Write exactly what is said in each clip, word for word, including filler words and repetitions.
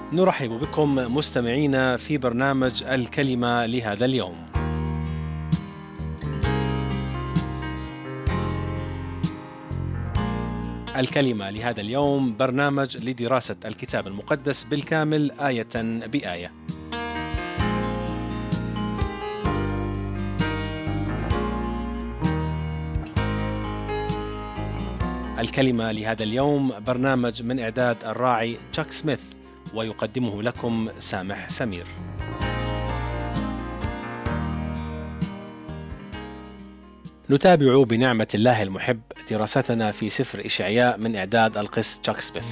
نرحب بكم مستمعينا في برنامج الكلمة لهذا اليوم. الكلمة لهذا اليوم برنامج لدراسة الكتاب المقدس بالكامل آية بآية. الكلمة لهذا اليوم برنامج من إعداد الراعي تشاك سميث، ويقدمه لكم سامح سمير. نتابع بنعمة الله المحب دراستنا في سفر إشعياء من إعداد القس تشاك سميث.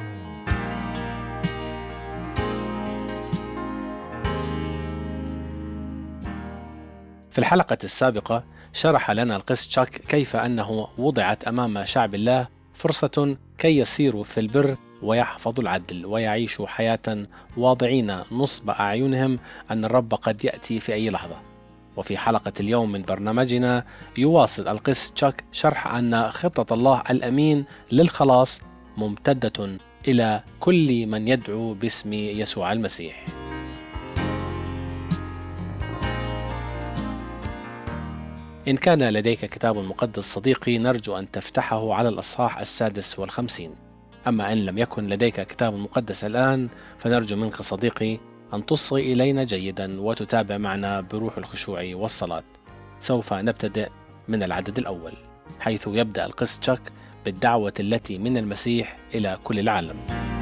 في الحلقة السابقة شرح لنا القس تشاك كيف أنه وضعت أمام شعب الله فرصة كي يسيروا في البر ويحفظوا العدل ويعيشوا حياة واضعين نصب أعينهم أن الرب قد يأتي في أي لحظة. وفي حلقة اليوم من برنامجنا يواصل القس تشاك شرح أن خطة الله الأمين للخلاص ممتدة إلى كل من يدعو باسم يسوع المسيح. إن كان لديك كتاب مقدس صديقي نرجو أن تفتحه على الأصحاح السادس والخمسين. أما إن لم يكن لديك كتاب مقدس الآن فنرجو منك صديقي أن تصغي إلينا جيدا وتتابع معنا بروح الخشوع والصلاة. سوف نبتدئ من العدد الأول، حيث يبدأ القس تشاك بالدعوة التي من المسيح إلى كل العالم.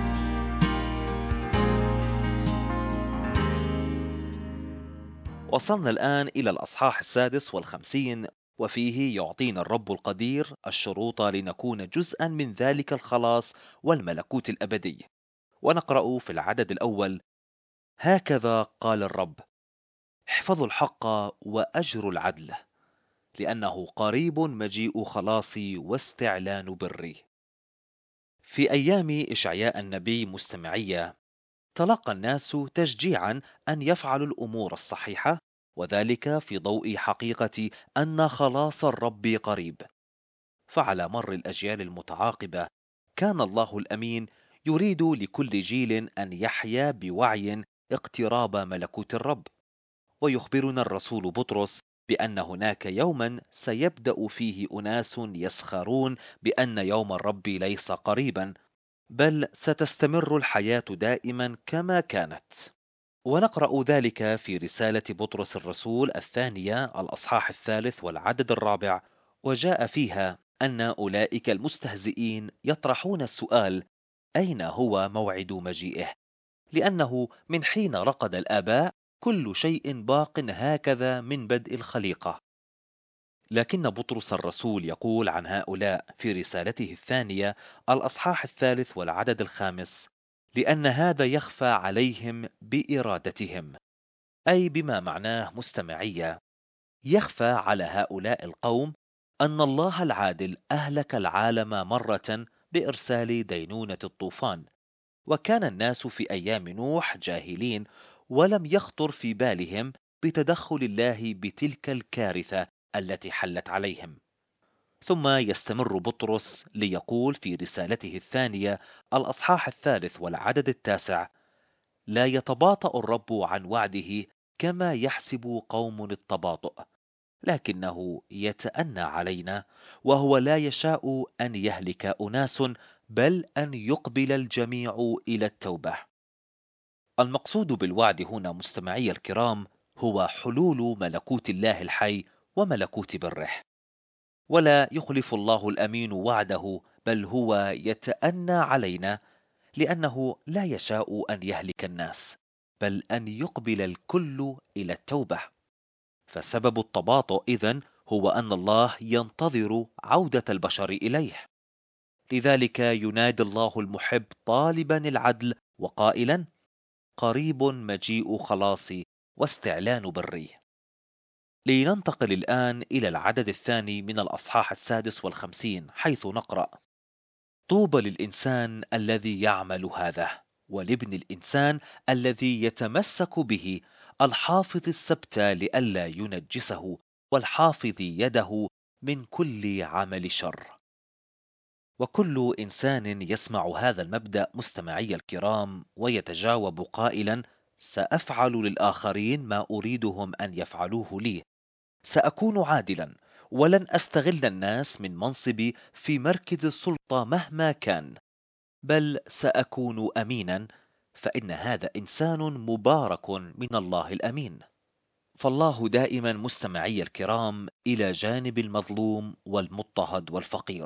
وصلنا الآن إلى الأصحاح السادس والخمسين، وفيه يعطينا الرب القدير الشروط لنكون جزءا من ذلك الخلاص والملكوت الأبدي. ونقرأ في العدد الأول: هكذا قال الرب، احفظوا الحق وأجروا العدل، لأنه قريب مجيء خلاصي واستعلان بري. في أيام إشعياء النبي مستمعية تلقى الناس تشجيعا أن يفعلوا الأمور الصحيحة، وذلك في ضوء حقيقة أن خلاص الرب قريب. فعلى مر الأجيال المتعاقبة كان الله الأمين يريد لكل جيل أن يحيا بوعي اقتراب ملكوت الرب. ويخبرنا الرسول بطرس بأن هناك يوما سيبدأ فيه أناس يسخرون بأن يوم الرب ليس قريبا، بل ستستمر الحياة دائما كما كانت. ونقرأ ذلك في رسالة بطرس الرسول الثانية الأصحاح الثالث والعدد الرابع: وجاء فيها أن أولئك المستهزئين يطرحون السؤال: أين هو موعد مجيئه؟ لأنه من حين رقد الآباء كل شيء باق هكذا من بدء الخليقة. لكن بطرس الرسول يقول عن هؤلاء في رسالته الثانية الأصحاح الثالث والعدد الخامس: لأن هذا يخفى عليهم بإرادتهم. أي بما معناه مستمعية، يخفى على هؤلاء القوم أن الله العادل أهلك العالم مرة بإرسال دينونة الطوفان، وكان الناس في أيام نوح جاهلين، ولم يخطر في بالهم بتدخل الله بتلك الكارثة التي حلت عليهم. ثم يستمر بطرس ليقول في رسالته الثانية الأصحاح الثالث والعدد التاسع: لا يتباطأ الرب عن وعده كما يحسب قوم التباطؤ، لكنه يتأنى علينا، وهو لا يشاء أن يهلك أناس، بل أن يقبل الجميع إلى التوبة. المقصود بالوعد هنا مستمعي الكرام هو حلول ملكوت الله الحي وملكوت بره. ولا يخلف الله الأمين وعده، بل هو يتأنى علينا، لأنه لا يشاء أن يهلك الناس، بل أن يقبل الكل إلى التوبة. فسبب التباطؤ إذن هو أن الله ينتظر عودة البشر إليه. لذلك ينادي الله المحب طالبا العدل وقائلا: قريب مجيء خلاصي واستعلان بري. لننتقل الآن إلى العدد الثاني من الأصحاح السادس والخمسين، حيث نقرأ: طوبى للإنسان الذي يعمل هذا، ولابن الإنسان الذي يتمسك به، الحافظ السبت لئلا ينجسه، والحافظ يده من كل عمل شر. وكل إنسان يسمع هذا المبدأ مستمعي الكرام ويتجاوب قائلا: سأفعل للآخرين ما أريدهم أن يفعلوه لي، سأكون عادلا، ولن أستغل الناس من منصبي في مركز السلطة مهما كان، بل سأكون أمينا، فإن هذا إنسان مبارك من الله الأمين. فالله دائما مستمعي الكرام إلى جانب المظلوم والمضطهد والفقير.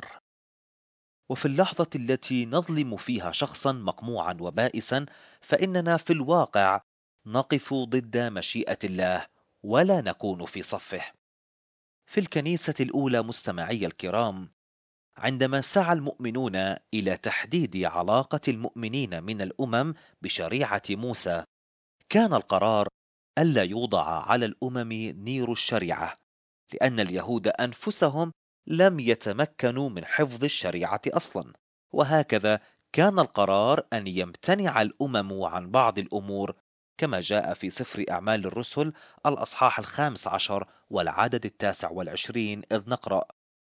وفي اللحظة التي نظلم فيها شخصا مقموعا وبائسا، فإننا في الواقع نقف ضد مشيئة الله ولا نكون في صفه. في الكنيسة الأولى مستمعي الكرام، عندما سعى المؤمنون إلى تحديد علاقة المؤمنين من الأمم بشريعة موسى، كان القرار ألا يوضع على الأمم نير الشريعة، لأن اليهود أنفسهم لم يتمكنوا من حفظ الشريعة أصلا. وهكذا كان القرار أن يمتنع الأمم عن بعض الأمور، كما جاء في سفر أعمال الرسل الأصحاح الخامس عشر والعدد التاسع والعشرين، إذ نقرأ: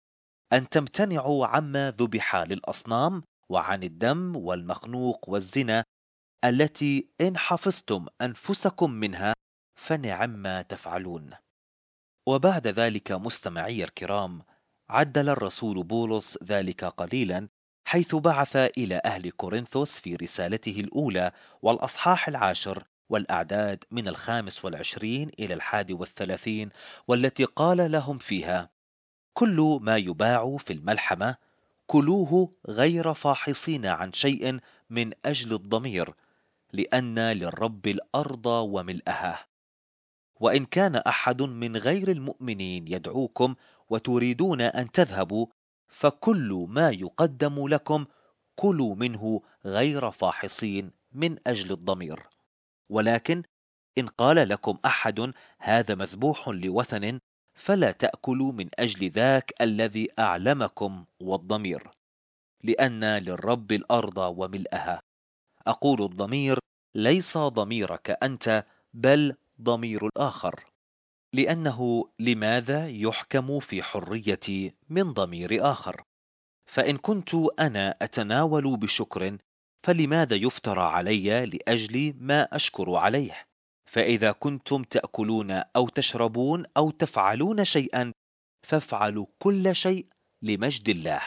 أن تمتنعوا عما ذبح للأصنام، وعن الدم والمخنوق والزنا، التي إن حفظتم أنفسكم منها فنعم ما تفعلون. وبعد ذلك مستمعي الكرام، عدل الرسول بولس ذلك قليلا، حيث بعث إلى أهل كورنثوس في رسالته الأولى والأصحاح العاشر والأعداد من الخامس والعشرين إلى الحادي والثلاثين، والتي قال لهم فيها: كل ما يباع في الملحمة كلوه غير فاحصين عن شيء من أجل الضمير، لأن للرب الأرض وملئها. وإن كان أحد من غير المؤمنين يدعوكم وتريدون أن تذهبوا، فكل ما يقدم لكم كلوا منه غير فاحصين من أجل الضمير. ولكن إن قال لكم أحد: هذا مذبوح لوثن، فلا تأكلوا من أجل ذاك الذي أعلمكم والضمير، لأن للرب الأرض وملئها. أقول الضمير ليس ضميرك أنت، بل ضمير الآخر، لأنه لماذا يحكم في حريتي من ضمير آخر؟ فإن كنت أنا أتناول بشكر، فلماذا يفترى علي لأجل ما أشكر عليه؟ فإذا كنتم تأكلون أو تشربون أو تفعلون شيئا، فافعلوا كل شيء لمجد الله.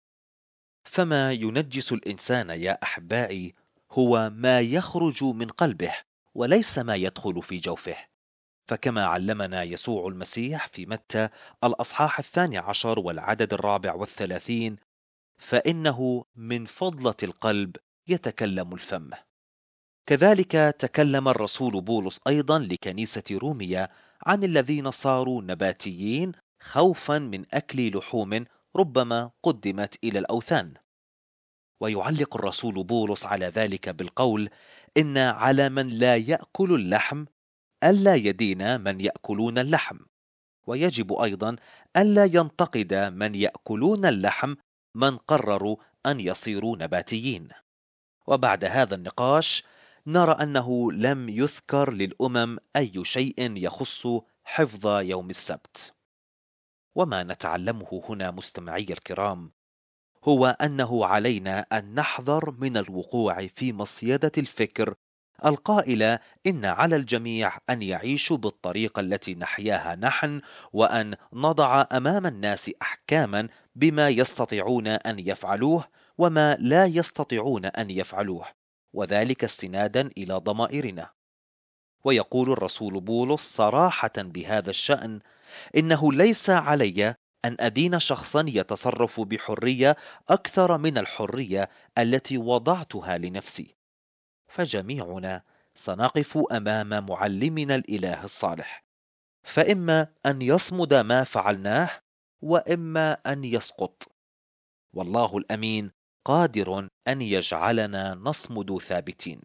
فما ينجس الإنسان يا أحبائي هو ما يخرج من قلبه، وليس ما يدخل في جوفه. فكما علمنا يسوع المسيح في متى الأصحاح الثاني عشر والعدد الرابع والثلاثين: فإنه من فضلة القلب يتكلم الفم. كذلك تكلم الرسول بولس أيضا لكنيسة روميا عن الذين صاروا نباتيين خوفا من أكل لحوم ربما قدمت إلى الأوثان. ويعلق الرسول بولس على ذلك بالقول: إن على من لا يأكل اللحم ألا يدين من يأكلون اللحم، ويجب أيضا ألا ينتقد من يأكلون اللحم من قرروا أن يصيروا نباتيين. وبعد هذا النقاش نرى أنه لم يذكر للأمم أي شيء يخص حفظ يوم السبت. وما نتعلمه هنا مستمعي الكرام هو أنه علينا أن نحذر من الوقوع في مصيدة الفكر القائلة: إن على الجميع أن يعيشوا بالطريقة التي نحياها نحن، وأن نضع أمام الناس أحكاما بما يستطيعون أن يفعلوه وما لا يستطيعون أن يفعلوه، وذلك استنادا إلى ضمائرنا. ويقول الرسول بولس صراحة بهذا الشأن: إنه ليس علي أن أدين شخصا يتصرف بحرية أكثر من الحرية التي وضعتها لنفسي. فجميعنا سنقف أمام معلمنا الإله الصالح، فإما أن يصمد ما فعلناه، وإما أن يسقط. والله الأمين قادر أن يجعلنا نصمد ثابتين.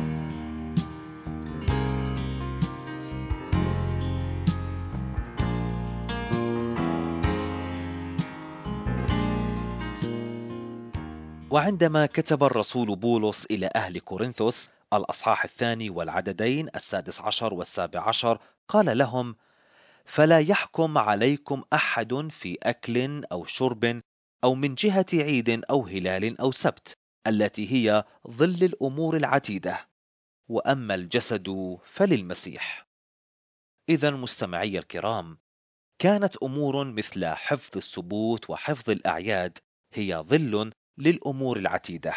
وعندما كتب الرسول بولس إلى أهل كورنثوس الأصحاح الثاني والعددين السادس عشر والسابع عشر، قال لهم: فلا يحكم عليكم أحد في أكل أو شرب أو من جهة عيد أو هلال أو سبت، التي هي ظل الأمور العتيدة. وأما الجسد فللمسيح. إذا مستمعي الكرام، كانت أمور مثل حفظ السبوت وحفظ الأعياد هي ظل للأمور العتيدة،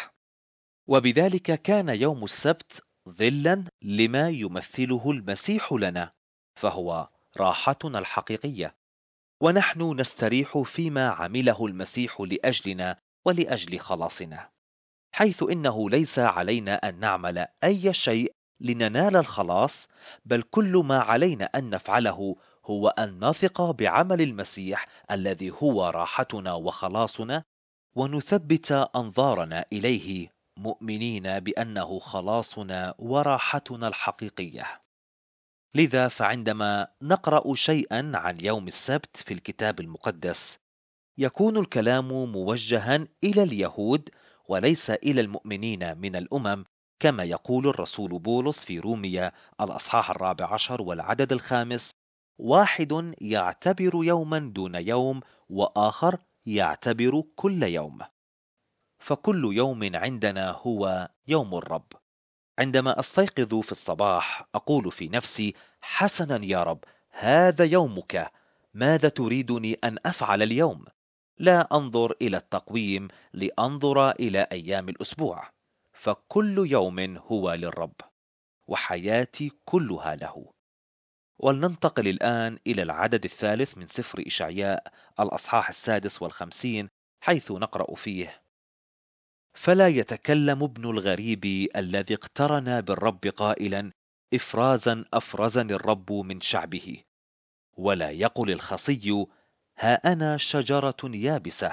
وبذلك كان يوم السبت ظلا لما يمثله المسيح لنا، فهو راحتنا الحقيقية، ونحن نستريح فيما عمله المسيح لأجلنا ولأجل خلاصنا، حيث إنه ليس علينا أن نعمل أي شيء لننال الخلاص، بل كل ما علينا أن نفعله هو أن نثق بعمل المسيح الذي هو راحتنا وخلاصنا، ونثبت أنظارنا إليه مؤمنين بأنه خلاصنا وراحتنا الحقيقية. لذا فعندما نقرأ شيئا عن يوم السبت في الكتاب المقدس، يكون الكلام موجها إلى اليهود وليس إلى المؤمنين من الأمم، كما يقول الرسول بولس في روميا الأصحاح الرابع عشر والعدد الخامس: واحد يعتبر يوما دون يوم، وآخر يعتبر كل يوم. فكل يوم عندنا هو يوم الرب. عندما أستيقظ في الصباح أقول في نفسي: حسنا يا رب، هذا يومك، ماذا تريدني أن أفعل اليوم؟ لا أنظر إلى التقويم لأنظر إلى أيام الأسبوع، فكل يوم هو للرب، وحياتي كلها له. ولننتقل الآن إلى العدد الثالث من سفر إشعياء الأصحاح السادس والخمسين، حيث نقرأ فيه: فلا يتكلم ابن الغريب الذي اقترن بالرب قائلا: إفرازا أفرزني الرب من شعبه. ولا يقل الخصي: ها أنا شجرة يابسة.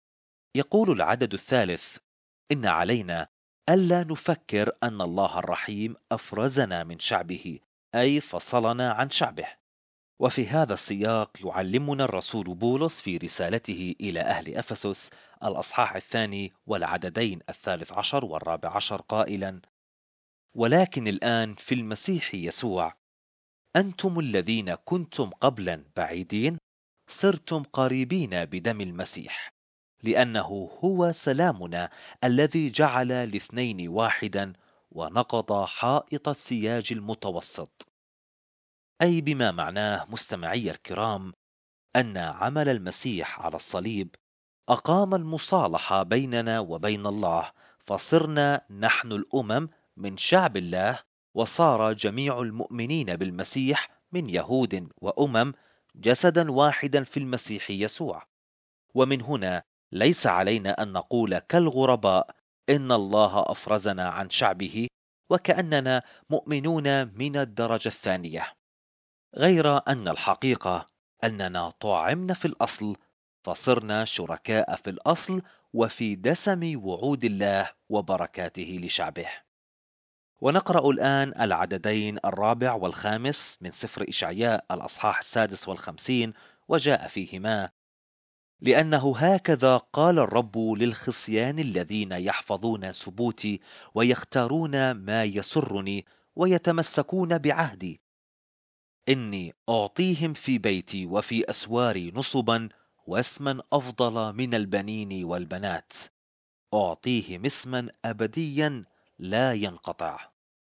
يقول العدد الثالث: إن علينا ألا نفكر أن الله الرحيم أفرزنا من شعبه، أي فصلنا عن شعبه. وفي هذا السياق يعلمنا الرسول بولس في رسالته إلى أهل أفسس الأصحاح الثاني والعددين الثالث عشر والرابع عشر قائلا: ولكن الآن في المسيح يسوع أنتم الذين كنتم قبلا بعيدين صرتم قريبين بدم المسيح، لأنه هو سلامنا الذي جعل الاثنين واحدا ونقض حائط السياج المتوسط. أي بما معناه مستمعي الكرام أن عمل المسيح على الصليب أقام المصالحة بيننا وبين الله، فصرنا نحن الأمم من شعب الله، وصار جميع المؤمنين بالمسيح من يهود وأمم جسدا واحدا في المسيح يسوع. ومن هنا ليس علينا أن نقول كالغرباء إن الله أفرزنا عن شعبه، وكأننا مؤمنون من الدرجة الثانية، غير أن الحقيقة أننا طعمنا في الأصل، فصرنا شركاء في الأصل وفي دسم وعود الله وبركاته لشعبه. ونقرأ الآن العددين الرابع والخامس من سفر إشعياء الأصحاح السادس والخمسين، وجاء فيهما: لأنه هكذا قال الرب للخصيان الذين يحفظون سبوتي ويختارون ما يسرني ويتمسكون بعهدي، إني أعطيهم في بيتي وفي أسواري نصبا، واسما أفضل من البنين والبنات، أعطيهم اسما أبديا لا ينقطع.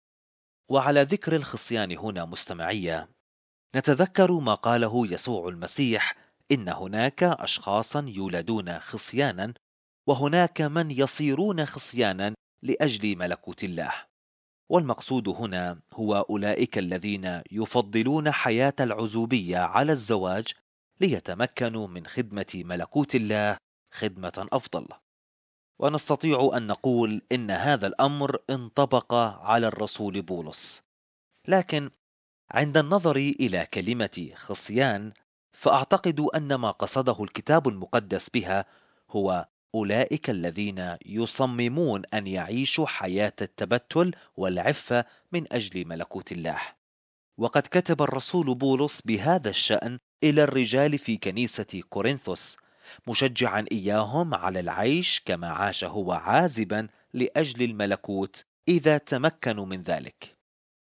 وعلى ذكر الخصيان هنا مستمعية، نتذكر ما قاله يسوع المسيح: إن هناك أشخاصا يولدون خصيانا، وهناك من يصيرون خصيانا لأجل ملكوت الله. والمقصود هنا هو أولئك الذين يفضلون حياة العزوبية على الزواج ليتمكنوا من خدمة ملكوت الله خدمة أفضل. ونستطيع أن نقول إن هذا الأمر انطبق على الرسول بولس، لكن عند النظر إلى كلمة خصيان، فأعتقد أن ما قصده الكتاب المقدس بها هو أولئك الذين يصممون أن يعيشوا حياة التبتل والعفة من أجل ملكوت الله. وقد كتب الرسول بولس بهذا الشأن إلى الرجال في كنيسة كورنثوس، مشجعا إياهم على العيش كما عاش هو عازبا لأجل الملكوت إذا تمكنوا من ذلك.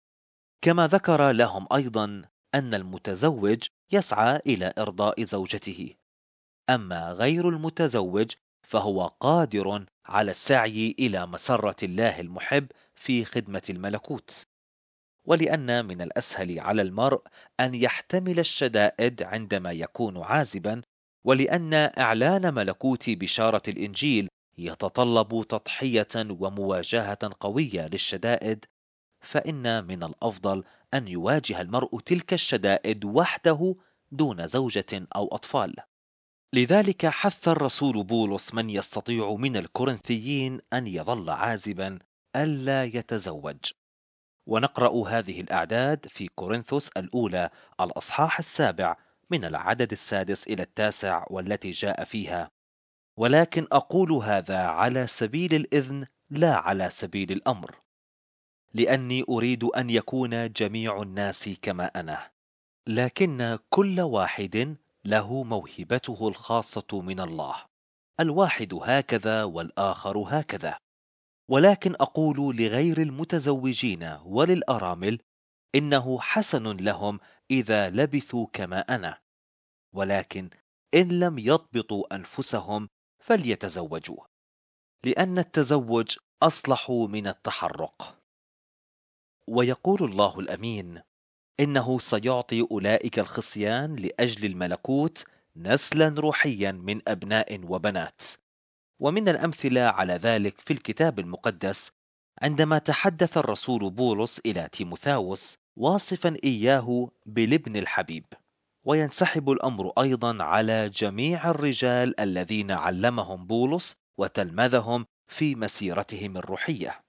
كما ذكر لهم أيضا أن المتزوج يسعى إلى إرضاء زوجته، أما غير المتزوج فهو قادر على السعي إلى مسرة الله المحب في خدمة الملكوت. ولأن من الأسهل على المرء أن يحتمل الشدائد عندما يكون عازبا، ولأن إعلان ملكوت بشارة الإنجيل يتطلب تضحية ومواجهة قوية للشدائد، فإن من الأفضل أن يواجه المرء تلك الشدائد وحده دون زوجة أو أطفال. لذلك حث الرسول بولس من يستطيع من الكورنثيين أن يظل عازبا ألا يتزوج. ونقرأ هذه الأعداد في كورنثوس الأولى الأصحاح السابع من العدد السادس إلى التاسع، والتي جاء فيها: ولكن أقول هذا على سبيل الإذن لا على سبيل الأمر، لأني أريد أن يكون جميع الناس كما أنا، لكن كل واحد له موهبته الخاصة من الله، الواحد هكذا والآخر هكذا. ولكن أقول لغير المتزوجين وللأرامل إنه حسن لهم إذا لبثوا كما أنا، ولكن إن لم يضبطوا أنفسهم فليتزوجوا، لأن التزوج أصلح من التحرق. ويقول الله الأمين: إنه سيعطي أولئك الخصيان لأجل الملكوت نسلا روحيا من أبناء وبنات. ومن الأمثلة على ذلك في الكتاب المقدس عندما تحدث الرسول بولس إلى تيموثاوس واصفا إياه بالابن الحبيب. وينسحب الأمر أيضا على جميع الرجال الذين علمهم بولس وتلمذهم في مسيرتهم الروحية.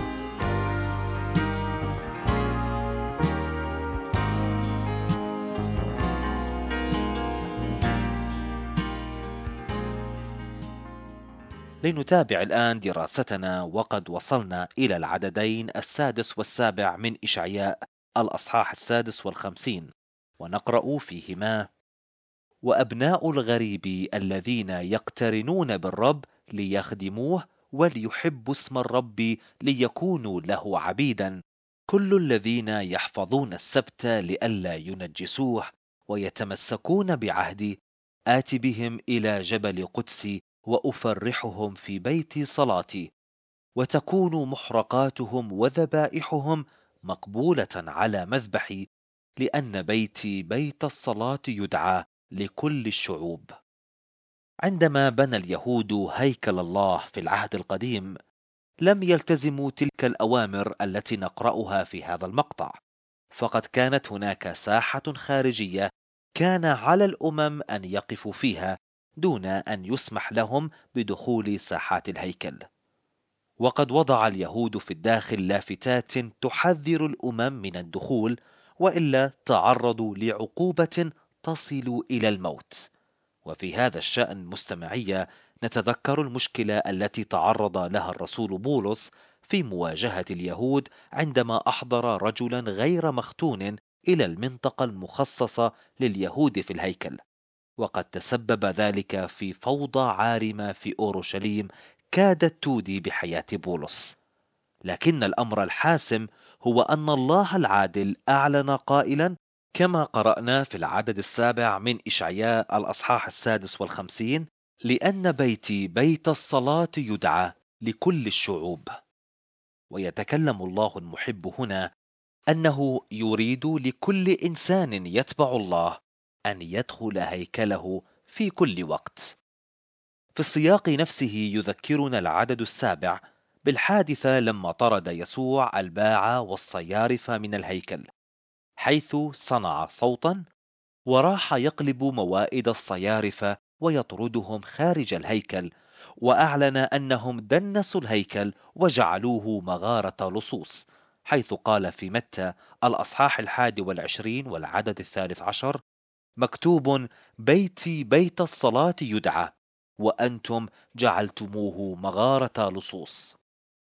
لنتابع الآن دراستنا، وقد وصلنا إلى العددين السادس والسابع من إشعياء الأصحاح السادس والخمسين، ونقرأ فيهما: وأبناء الغريب الذين يقترنون بالرب ليخدموه وليحبوا اسم الرب ليكونوا له عبيدا، كل الذين يحفظون السبت لئلا ينجسوه ويتمسكون بعهدي، آت بهم إلى جبل قدسي وأفرحهم في بيت صلاتي، وتكون محرقاتهم وذبائحهم مقبولة على مذبحي، لأن بيتي بيت الصلاة يدعى لكل الشعوب. عندما بنى اليهود هيكل الله في العهد القديم لم يلتزموا تلك الأوامر التي نقرأها في هذا المقطع، فقد كانت هناك ساحة خارجية كان على الأمم أن يقفوا فيها دون أن يسمح لهم بدخول ساحات الهيكل. وقد وضع اليهود في الداخل لافتات تحذر الأمم من الدخول، وإلا تعرضوا لعقوبة تصل إلى الموت. وفي هذا الشأن مستمعية نتذكر المشكلة التي تعرض لها الرسول بولس في مواجهة اليهود عندما أحضر رجلا غير مختون إلى المنطقة المخصصة لليهود في الهيكل، وقد تسبب ذلك في فوضى عارمة في أورشليم كادت تودي بحياة بولس. لكن الأمر الحاسم هو أن الله العادل أعلن قائلا، كما قرأنا في العدد السابع من إشعياء الأصحاح السادس والخمسين: لأن بيتي بيت الصلاة يدعى لكل الشعوب. ويتكلم الله المحب هنا أنه يريد لكل إنسان يتبع الله أن يدخل هيكله في كل وقت. في السياق نفسه يذكرنا العدد السابع بالحادثة لما طرد يسوع الباعة والصيارف من الهيكل، حيث صنع صوتا وراح يقلب موائد الصيارف ويطردهم خارج الهيكل، وأعلن أنهم دنسوا الهيكل وجعلوه مغارة لصوص، حيث قال في متى الأصحاح الحادي والعشرين والعدد الثالث عشر: مكتوب بيتي بيت الصلاة يدعى وأنتم جعلتموه مغارة لصوص.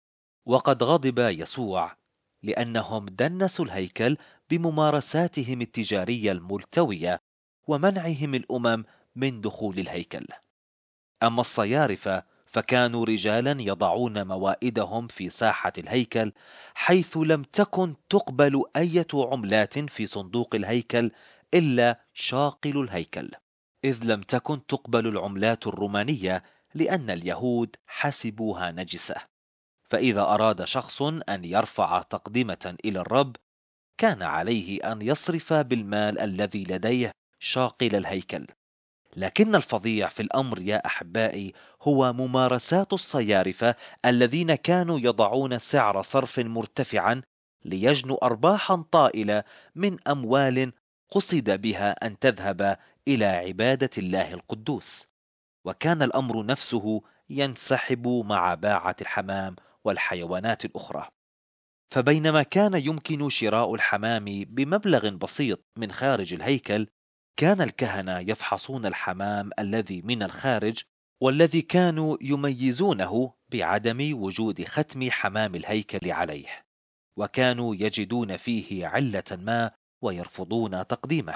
وقد غضب يسوع لأنهم دنسوا الهيكل بممارساتهم التجارية الملتوية ومنعهم الأمم من دخول الهيكل. أما الصيارفة فكانوا رجالا يضعون موائدهم في ساحة الهيكل، حيث لم تكن تقبل أي عملات في صندوق الهيكل إلا شاقل الهيكل. إذ لم تكن تقبل العملات الرومانية لأن اليهود حسبوها نجسة. فإذا أراد شخص أن يرفع تقدمة إلى الرب كان عليه أن يصرف بالمال الذي لديه شاقل الهيكل. لكن الفظيع في الأمر يا أحبائي هو ممارسات الصيارفة الذين كانوا يضعون سعر صرف مرتفعا ليجنوا أرباحا طائلة من أموال قصد بها أن تذهب إلى عبادة الله القدوس. وكان الأمر نفسه ينسحب مع باعة الحمام والحيوانات الأخرى. فبينما كان يمكن شراء الحمام بمبلغ بسيط من خارج الهيكل، كان الكهنة يفحصون الحمام الذي من الخارج، والذي كانوا يميزونه بعدم وجود ختم حمام الهيكل عليه، وكانوا يجدون فيه علة ما ويرفضون تقديمه.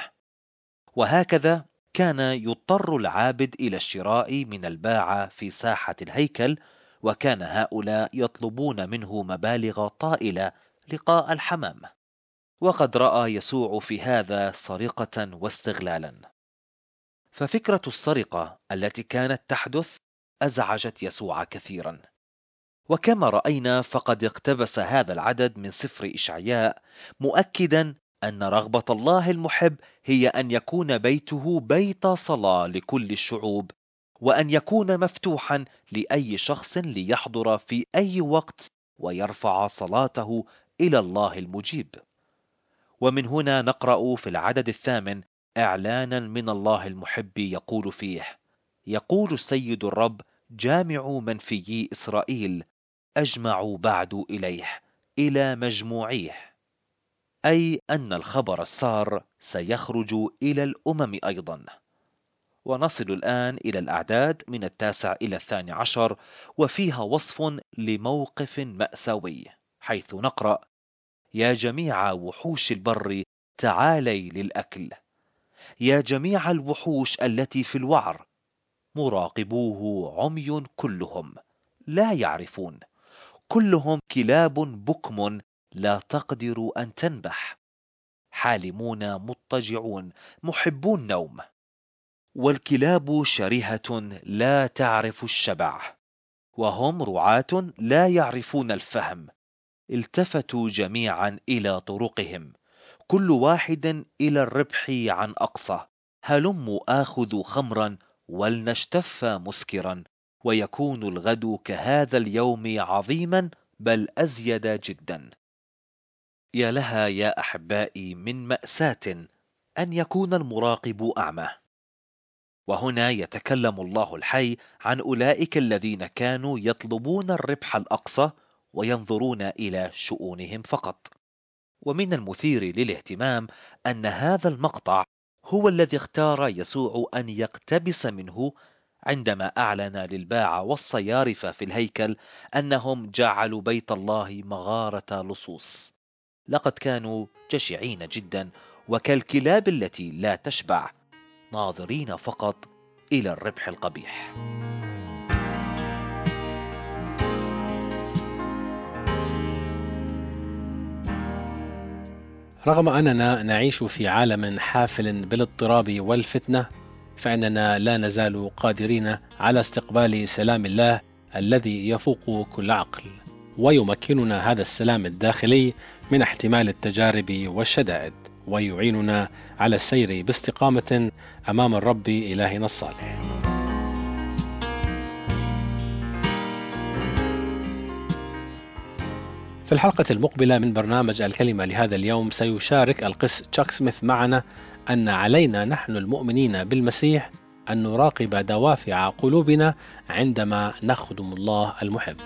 وهكذا كان يضطر العابد إلى الشراء من الباعة في ساحة الهيكل، وكان هؤلاء يطلبون منه مبالغ طائلة لقاء الحمام. وقد رأى يسوع في هذا سرقة واستغلالا. ففكرة السرقة التي كانت تحدث أزعجت يسوع كثيرا. وكما رأينا فقد اقتبس هذا العدد من سفر إشعياء مؤكدا أن رغبة الله المحب هي أن يكون بيته بيت صلاة لكل الشعوب، وأن يكون مفتوحا لأي شخص ليحضر في أي وقت ويرفع صلاته إلى الله المجيب. ومن هنا نقرأ في العدد الثامن إعلانا من الله المحب يقول فيه: يقول السيد الرب جامع منفيي إسرائيل، أجمع بعد إليه إلى مجموعيه. أي أن الخبر السار سيخرج إلى الأمم أيضا. ونصل الآن إلى الأعداد من التاسع إلى الثاني عشر، وفيها وصف لموقف مأساوي، حيث نقرأ: يا جميع وحوش البر تعالي للأكل، يا جميع الوحوش التي في الوعر، مراقبوه عمي كلهم لا يعرفون، كلهم كلاب بكم لا تقدر أن تنبح، حالمون مضطجعون محبون النوم، والكلاب شرهة لا تعرف الشبع، وهم رعاة لا يعرفون الفهم، التفتوا جميعا إلى طرقهم، كل واحد إلى الربح عن أقصى، هلموا آخذوا خمرا ولنشتف مسكرا، ويكون الغد كهذا اليوم عظيما بل أزيد جدا. يا لها يا أحبائي من مأساة أن يكون المراقب أعمى. وهنا يتكلم الله الحي عن أولئك الذين كانوا يطلبون الربح الأقصى وينظرون إلى شؤونهم فقط. ومن المثير للاهتمام أن هذا المقطع هو الذي اختار يسوع أن يقتبس منه عندما أعلن للباعة والصيارفة في الهيكل أنهم جعلوا بيت الله مغارة لصوص. لقد كانوا جشعين جدا وكالكلاب التي لا تشبع، ناظرين فقط إلى الربح القبيح. رغم أننا نعيش في عالم حافل بالاضطراب والفتنة، فإننا لا نزال قادرين على استقبال سلام الله الذي يفوق كل عقل، ويمكننا هذا السلام الداخلي من احتمال التجارب والشدائد، ويعيننا على السير باستقامة أمام الرب إلهنا الصالح. في الحلقة المقبلة من برنامج الكلمة لهذا اليوم سيشارك القس تشاك سميث معنا أن علينا نحن المؤمنين بالمسيح أن نراقب دوافع قلوبنا عندما نخدم الله المحب.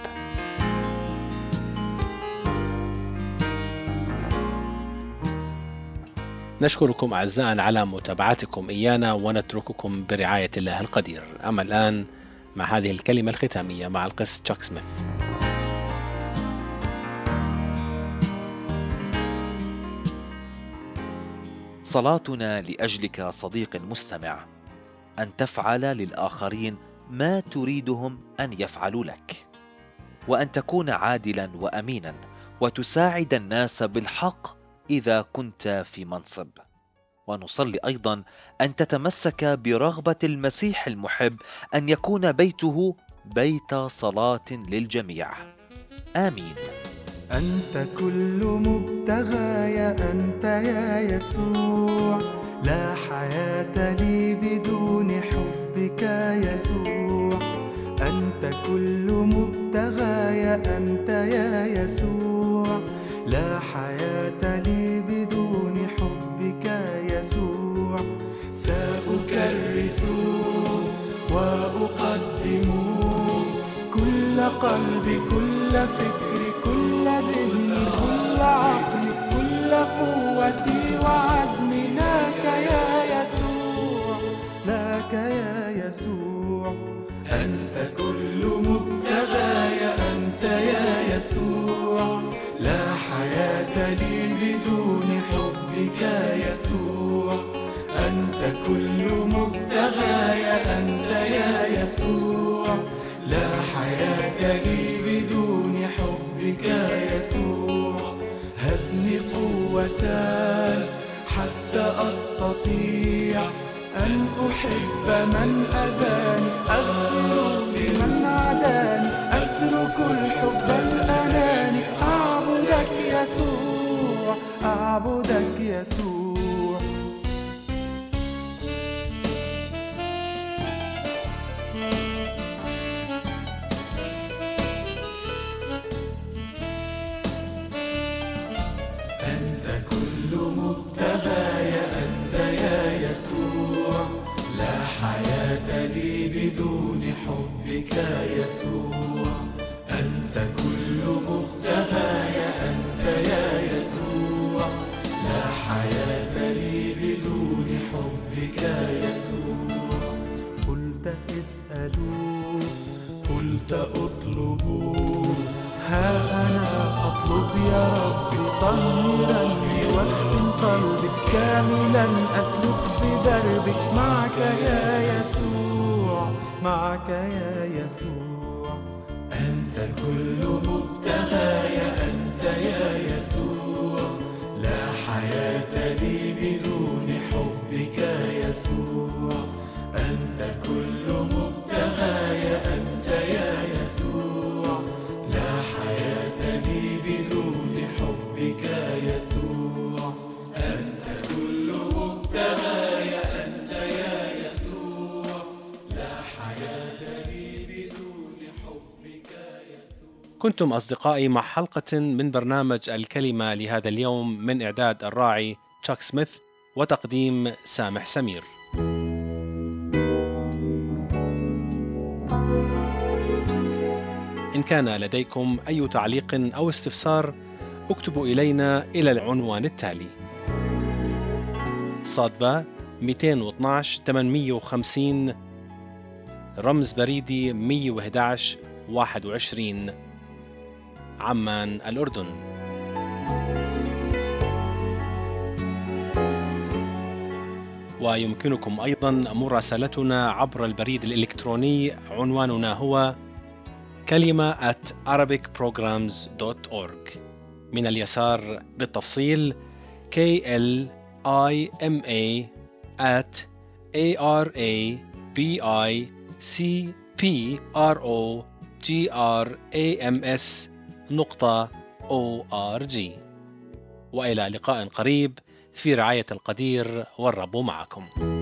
نشكركم أعزائنا على متابعتكم إيانا، ونترككم برعاية الله القدير. أما الآن مع هذه الكلمة الختامية مع القس تشاك سميث. صلاتنا لأجلك صديق المستمع أن تفعل للآخرين ما تريدهم أن يفعلوا لك، وأن تكون عادلا وأمينا وتساعد الناس بالحق إذا كنت في منصب، ونصلي أيضا أن تتمسك برغبة المسيح المحب أن يكون بيته بيت صلاة للجميع. آمين. أنت كل مبتغاي، أنت يا يسوع، لا حياة لي بدون حبك يسوع. أنت كل مبتغاي، أنت يا يسوع، لا حياة لي بدون حبك يسوع. سأكرس وأقدم كل قلبي، كل فكري، كل ذهني، كل عقلي، كل قوتي وعزمي لك يا يسوع، لك يا يسوع. أنت كل مبتغاي، أنت يا يسوع، لا حياة لي بدون حبك يسوع. أنت كل مبتغاي، أنت يا يسوع، لا حياة لي بدون حبك يسوع. هبني قوة حتى أستطيع أن أحب من أذاني، أغفر لمن عاداني، أترك الحب الأناني، أعبدك يسوع، أعبدك يسوع. أنت كل مبتغاي، أنت يا يسوع، لا حياة لي بدون حبك يسوع. أنت كل مبتغاي، أنت يا يسوع، لا حياة لي بدون حبك يسوع. قلت اسألوا، قلت اطلبوا، ها أنا أطلب يا ربي. طهرا لي واختم قلبي، كاملا أسلك في دربك، معك يا يسوع، معك يا يسوع. أنت كل مبتغاي، أنت يا يسوع، لا حياة لي بدون حبك يسوع. أنت كل مبتغاي، أنت يا يسوع، لا حياة لي بدون حبك يسوع. أنت كل مبتغاي، أنت يا يسوع، لا حياة لي بدون حبك يسوع. كنتم أصدقائي مع حلقة من برنامج الكلمة لهذا اليوم، من إعداد الراعي تشاك سميث وتقديم سامح سمير. إن كان لديكم أي تعليق أو استفسار، اكتبوا إلينا إلى العنوان التالي: صادبة مئتين واثناشر ثمانمئة وخمسين، رمز بريدي مئة وأحد عشر واحد وعشرين، عمان، الأردن. ويمكنكم أيضا مراسلتنا عبر البريد الإلكتروني، عنواننا هو كلمة at arabic programs dot org. من اليسار بالتفصيل K L I M A at A R A B I C P R O G R A M S نقطة O R G. وإلى لقاء قريب في رعاية القدير، والرب معكم.